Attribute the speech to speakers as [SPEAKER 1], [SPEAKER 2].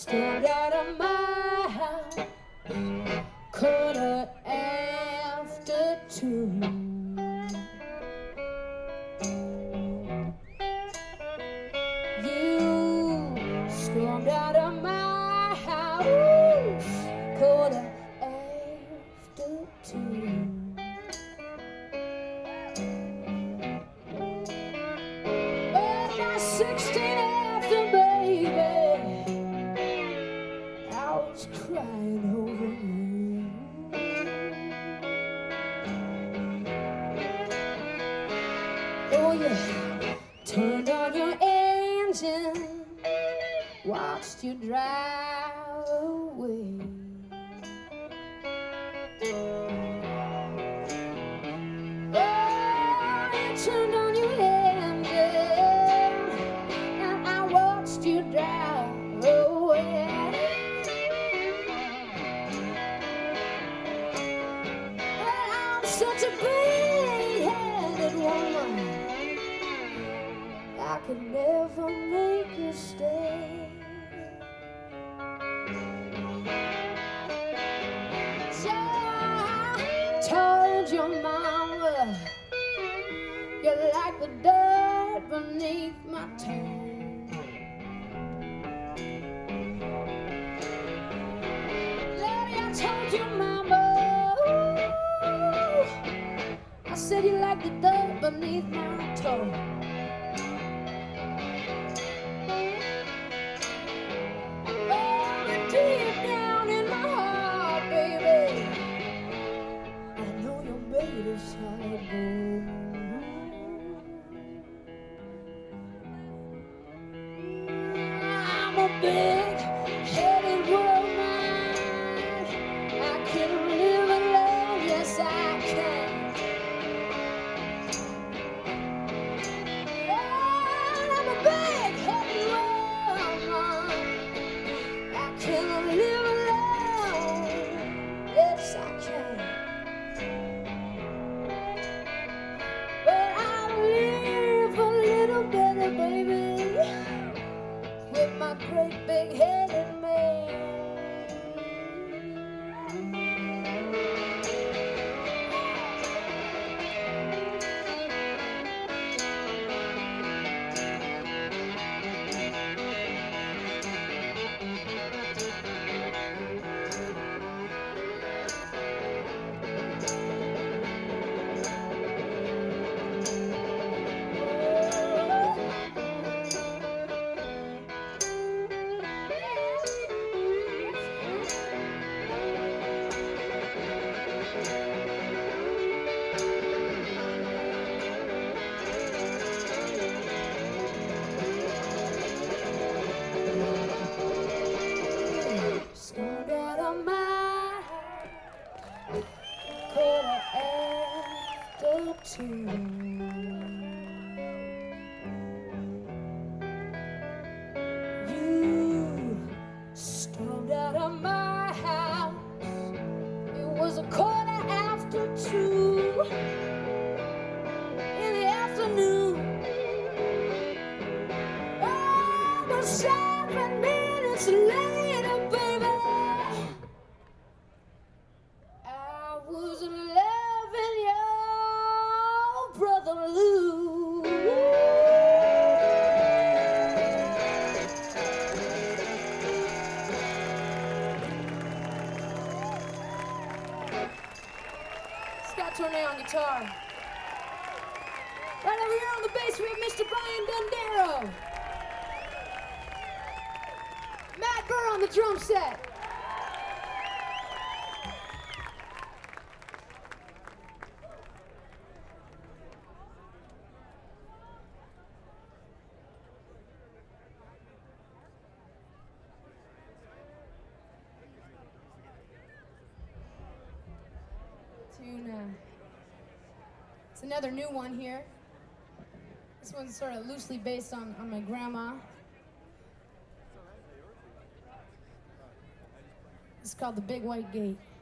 [SPEAKER 1] Stormed out of my house, 2:15. You stormed out of my house, 2:15. Well, my 16 after, baby, I was crying over you. Oh yeah, turned on your engine, watched you drive away. Oh, you turned on your engine, and I watched you drive away. Well, I'm such a big-headed woman, I could never make you stay. So I told your mama you're like the dirt beneath my toe. Lady, I told your mama, I said you like the dirt beneath my toe. Deep down in my heart, baby, I know you're made of solid gold. I'm a big-headed woman, I can live alone, yes I can. And I'm a big-headed woman, I can live alone, yes I can. But I live a little better, baby, with my great big-headed man. Stormed out of my house, 2:15. You stormed out of my house, it was 2:15 in the afternoon. Oh, 7 minutes later, baby, I was loving your brother Lou. Scott Tournay on guitar. Right over here on the bass, we have Mr. Brian Dondero. Matt Burr on the drum set. It's another new one here. This one's sort of loosely based on my grandma. It's called The Big White Gate.